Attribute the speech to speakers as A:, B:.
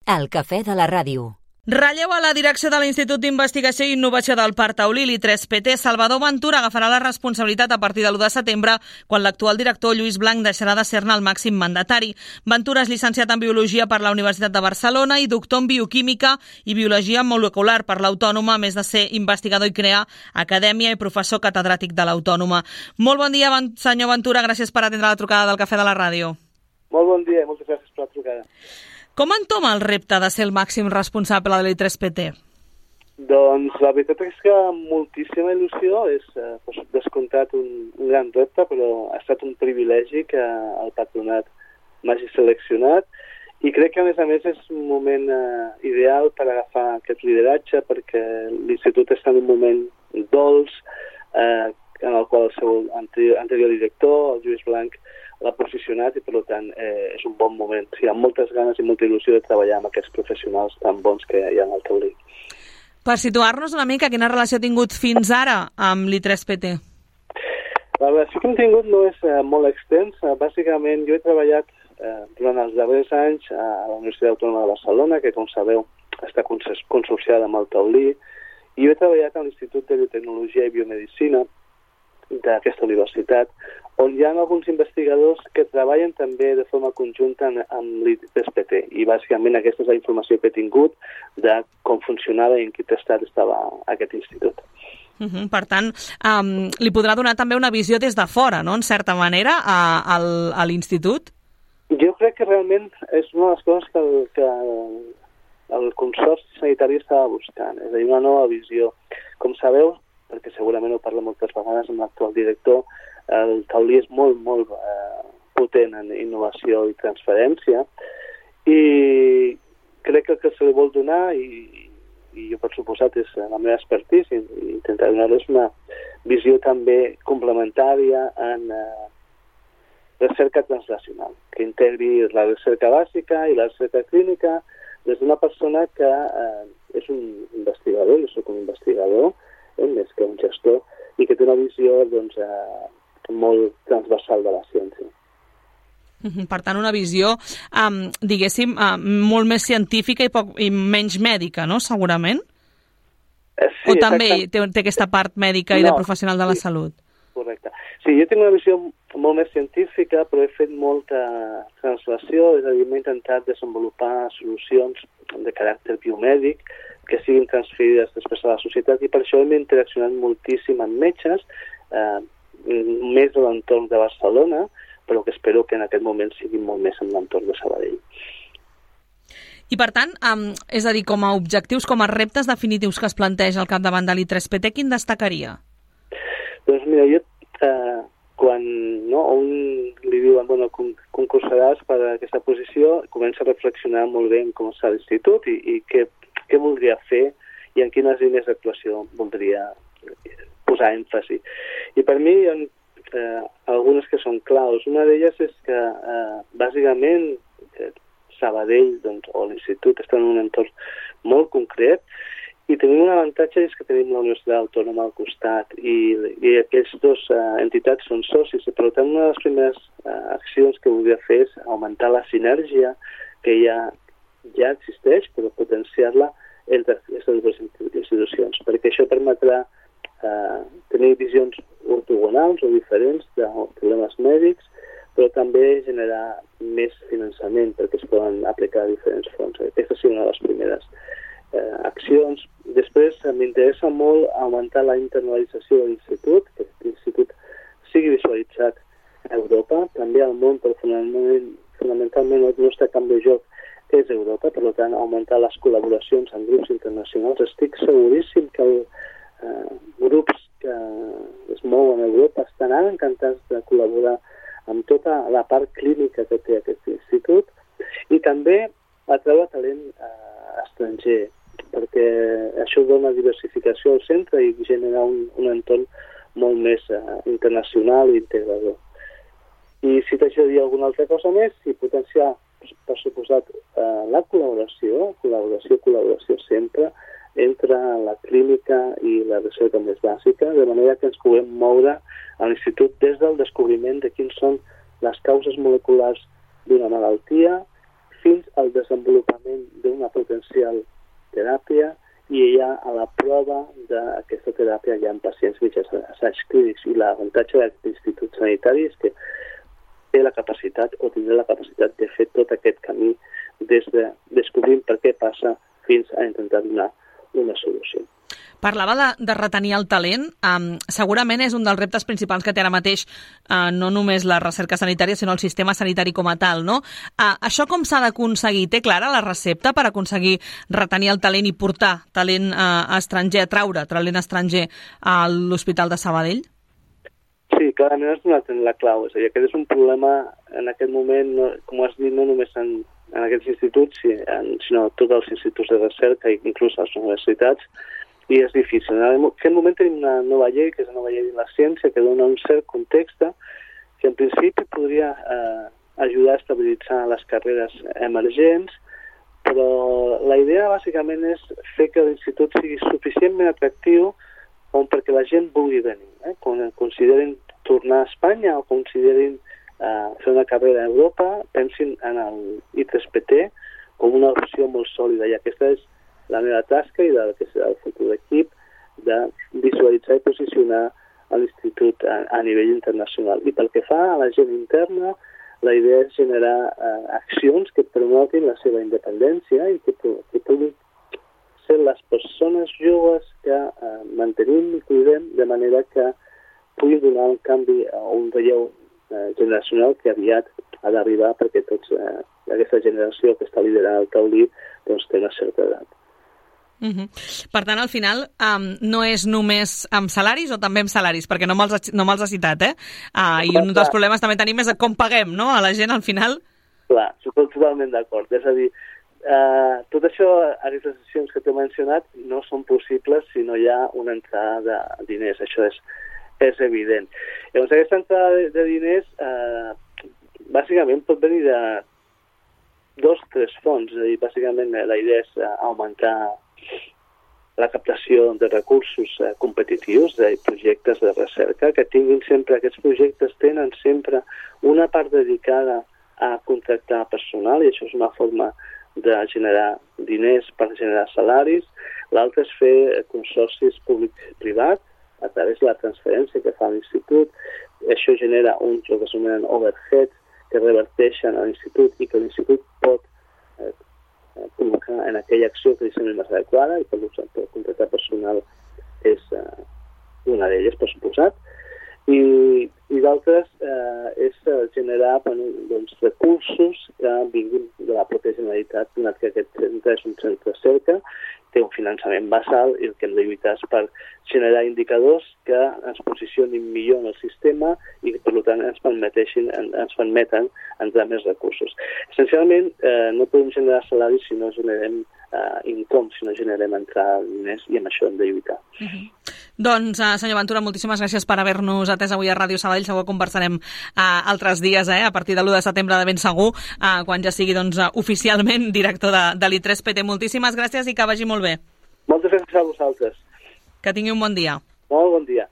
A: El cafè de la ràdio.
B: Relleu a la direcció de l'Institut d'Investigació i Innovació del Parc Taulí, l'I3PT, Salvador Ventura agafarà la responsabilitat a partir de l'1 de setembre, quan l'actual director Lluís Blanch deixarà de ser-ne el màxim mandatari. Ventura és llicenciat en Biologia per la Universitat de Barcelona i doctor en Bioquímica i Biologia Molecular per l'Autònoma, a més de ser investigador i crear acadèmia i professor catedràtic de l'Autònoma. Molt bon dia, senyor Ventura, gràcies per atendre la trucada del Cafè de la Ràdio.
C: Molt bon dia i moltes gràcies per la trucada.
B: Com entoma el repte de ser el màxim responsable de l'I3PT?
C: Doncs la veritat és que moltíssima il·lusió, és descomptat un gran repte, però ha estat un privilegi que el patronat m'hagi seleccionat i crec que a més és un moment ideal per agafar aquest lideratge, perquè l'Institut està en un moment dolç en el qual el seu anterior director, el Lluís Blanch, l'ha posicionat i, per tant, és un bon moment. Hi ha moltes ganes i molta il·lusió de treballar amb aquests professionals tan bons que hi ha al Taulí.
B: Per situar-nos una mica, quina relació ha tingut fins ara amb l'I3PT?
C: La relació que hem tingut no és molt extensa. Bàsicament, jo he treballat durant els darrers anys a la Universitat Autònoma de Barcelona, que, com sabeu, està consorciada amb el Taulí, i jo he treballat a l'Institut de Biotecnologia i Biomedicina d'aquesta universitat, on hi ha alguns investigadors que treballen també de forma conjunta amb l'I3PT, i bàsicament aquesta és la informació que he tingut de com funcionava i en quin estat estava aquest institut.
B: Per tant, li podrà donar també una visió des de fora, no?, en certa manera, a l'institut?
C: Jo crec que realment és una de les coses que el Consorci Sanitari estava buscant, és a dir, una nova visió. Com sabeu, perquè segurament ho parla moltes vegades amb l'actual director, el Taulí és molt potent en innovació i transferència, i crec que el que se li vol donar, i jo per suposat és la meva expertise, i intentar donar-los una visió també complementària en recerca translacional, que integri la recerca bàsica i la recerca clínica des d'una persona que és un investigador, jo soc un investigador, més que un gestor, i que té una visió molt transversal de la ciència.
B: Per tant, una visió, diguéssim, molt més científica i menys mèdica, no?, segurament?
C: Sí,
B: o també té aquesta part mèdica i de professional de la salut?
C: Correcte. Sí, jo tinc una visió molt més científica, però he fet molta translació, és a dir, m'he intentat desenvolupar solucions de caràcter biomèdic que siguin transferides després a la societat, i per això hem interaccionat moltíssim amb metges, més de l'entorn de Barcelona, però que espero que en aquest moment sigui molt més en l'entorn de Sabadell.
B: I per tant, és a dir, com a objectius, com a reptes definitius que es planteja al capdavant de l'I3PT, quin destacaria?
C: Doncs mira, jo quan un li diuen, concursaràs per a aquesta posició, comença a reflexionar molt bé en com està l'institut i què voldria fer i en quines línies d'actuació voldria posar èmfasi. I per mi hi ha algunes que són claus. Una d'elles és que, bàsicament, Sabadell o l'institut estan en un entorn molt concret, i tenim un avantatge, és que tenim la Universitat Autònoma al costat, i aquestes dues entitats són socis, i per tant una de les primeres accions que voldria fer és augmentar la sinergia que ja existeix, però potenciar-la entre aquestes dues institucions, perquè això permetrà tenir visions ortogonals o diferents de problemes mèdics, però també generar més finançament perquè es poden aplicar a diferents fronts. Aquesta és una de les primeres accions. Després m'interessa molt augmentar la internalització de l'Institut, que l'Institut sigui visualitzat a Europa, també al món, però fonamentalment el nostre camp de joc és Europa, per tant augmentar les col·laboracions amb grups internacionals. Estic seguríssim que grups que es mouen a Europa estaran encantats de col·laborar amb tota la part clínica que té aquest institut, i també atreure talent estranger, perquè això dona diversificació al centre i genera un entorn molt més internacional i integrador. I si t'haig de dir alguna altra cosa més, i potenciar, per suposat, la col·laboració sempre entre la clínica i la recerca més bàsica, de manera que ens puguem moure a l'institut des del descobriment de quins són les causes moleculars d'una malaltia fins al desenvolupament d'una a la prova d'aquesta teràpia ja en pacients mitjançant assaigs clínics. I l'avantatge d'aquest institut sanitari és que té la capacitat o tindrà la capacitat de fer tot aquest camí des de descobrir per què passa fins a intentar donar una solució.
B: Parlava de retenir el talent. Segurament és un dels reptes principals que té ara mateix no només la recerca sanitària, sinó el sistema sanitari com a tal, no? Això com s'ha d'aconseguir? Té clara la recepta per aconseguir retenir el talent i portar talent estranger, atraure talent estranger a l'Hospital de Sabadell?
C: Sí, clarament has donat en la clau. És a dir, aquest és un problema en aquest moment, com has dit, no només en aquests instituts, sinó tots els instituts de recerca i inclús a les universitats, i és difícil. En aquest moment tenim una nova llei, que és la nova llei de la ciència, que dona un cert context que en principi podria ajudar a estabilitzar les carreres emergents, però la idea bàsicament és fer que l'institut sigui suficientment atractiu com perquè la gent vulgui venir. Quan considerin tornar a Espanya o considerin fer una carrera a Europa, pensin en el I3PT com una opció molt sòlida, i aquesta és la meva tasca i del que serà el futur equip de visualitzar i posicionar l'institut a nivell internacional. I pel que fa a la gent interna, la idea és generar accions que promotin la seva independència i que puguin ser les persones joves que mantenim i cuidem de manera que puguin donar un canvi o un relleu generacional que aviat ha d'arribar perquè tots aquesta generació que està liderant el taulí doncs té una certa edat.
B: Per tant, al final, no és només amb salaris o també amb salaris, perquè no me'ls ha citat, I un dels problemes també tenim és com paguem, no?, a la gent al final.
C: Clar, estic totalment d'acord. És a dir, tot això, aquestes decisions que t'he mencionat, no són possibles si no hi ha una entrada de diners. Això és evident. Llavors, aquesta entrada de diners, bàsicament pot venir de 2-3 fonts. És a dir, bàsicament la idea és augmentar la captació de recursos competitius, de projectes de recerca, que tinguin sempre, aquests projectes tenen sempre una part dedicada a contractar personal, i això és una forma de generar diners per generar salaris. L'altre és fer consorcis públic-privat a través de la transferència que fa l'institut. Això genera el que s'anomenen overheads que reverteixen a l'institut i que l'institut pot col·locar en aquella acció que li sembla més adequada, i per contractar personal és una d'elles, per suposat. I d'altres és generar recursos que vinguin de la pròpia Generalitat, donat que aquest centre és un centre de cerca, té un finançament basal, i el que hem de lluitar és per generar indicadors que ens posicionin millor en el sistema i que, per tant, ens permeten entrar més recursos. Essencialment, no podem generar salaris si no generem income, si no generem entrar diners, i amb això hem de lluitar.
B: Doncs, senyor Ventura, moltíssimes gràcies per haver-nos atès avui a Ràdio Sabadell. Segur que conversarem altres dies, a partir de l'1 de setembre de ben segur, quan ja sigui oficialment director de l'I3PT. Moltíssimes gràcies i que vagi molt bé.
C: Moltes gràcies a vosaltres.
B: Que tingui un bon dia.
C: Molt bon dia.